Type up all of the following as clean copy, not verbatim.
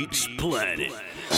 Beats Planet.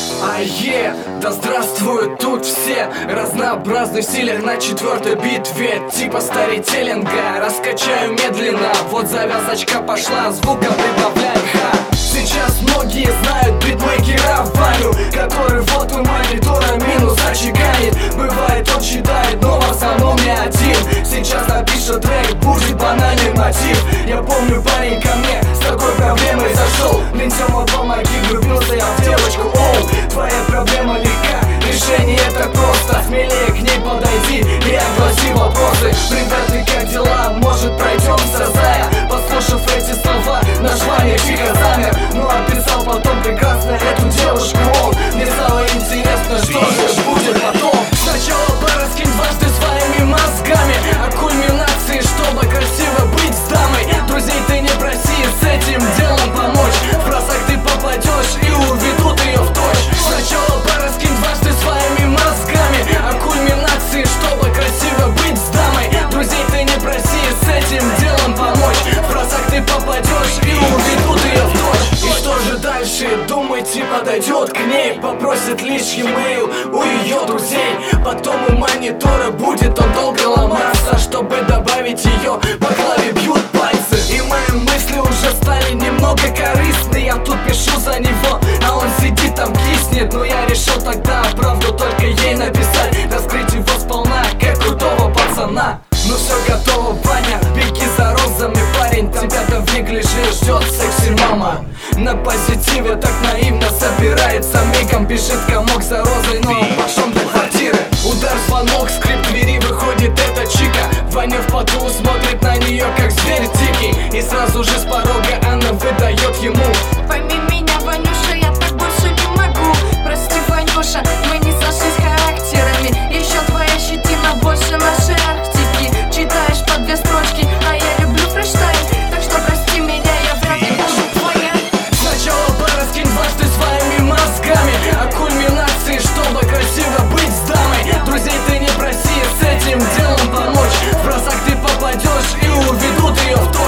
Да здравствуют тут все разнообразный стилях на четвертой битве типа старителлинга. Раскачаю медленно, вот завязочка пошла, звуком прибавляем Сейчас многие знают битмейкера Ваню, который вот у монитора минус очеканит. Бывает он считает, но в основном не один. Сейчас напишет трек, будет банальный мотив. Я помню, парень ко мне с такой проблемой зашел: блин, Тёма, помоги, влюбился я в девочку. Оу, твоя проблема легка, решение это просто. Смелее к ней подойди и огласи вопросы. Привет, ты как дела? Может пройдемся, зая? Послушав эти слова, наш Ваня тихо замер, но описал потом прекрасно эту девушку он. Мне стало интересно, что же будет потом. Сначала пораскинь дважды своими мозгами о кульминации, чтобы красиво быть с дамой. Друзей ты не проси с этим делом помочь. В бросок ты попадешь и уведут ее в точь. Сначала пораскинь дважды своими мозгами о кульминации, чтобы красиво быть с дамой. Друзей ты не проси с этим делом помочь. В бросок ты попадешь и уведут ее в точь. И что же дальше? Думаете, подойдет к ней, попросит лишь e-mail у ее друзей. Потом у монитора будет он долго ломаться, чтобы добавить ее по клаве бьют пальцы. И мои мысли уже стали немного корыстны. Я тут пишу за него, а он сидит там киснет. Но я решил тогда правду только ей написать, раскрыть его сполна, как крутого пацана. Ну все готово, Ваня, беги за розами, парень. Тебя там в неглиже ждет секси-мама. На позитиве так наивно собирается мигом. Бежит комок за розой, но он пошел до квартиры. Удар, звонок, скрип двери, выходит эта чика. Ваня в поту смотрит на нее, как зверь дикий. И сразу же с порога она выдает ему: пойми меня, Ванюша, я так больше не могу. Прости, Ванюша, мы не сошлись характерами. Еще твоя щетина больше нашей Арктики. Читаешь по две строчки, а я люблю фрештайл. Так что прости меня, я вряд ли буду твоя. Сначала пораскинь дважды своими мозгами о кульминации, чтобы красиво быть с дамой. Друзей ты не проси с этим делом помочь. В бросок ты попадешь и уведут ее в точь.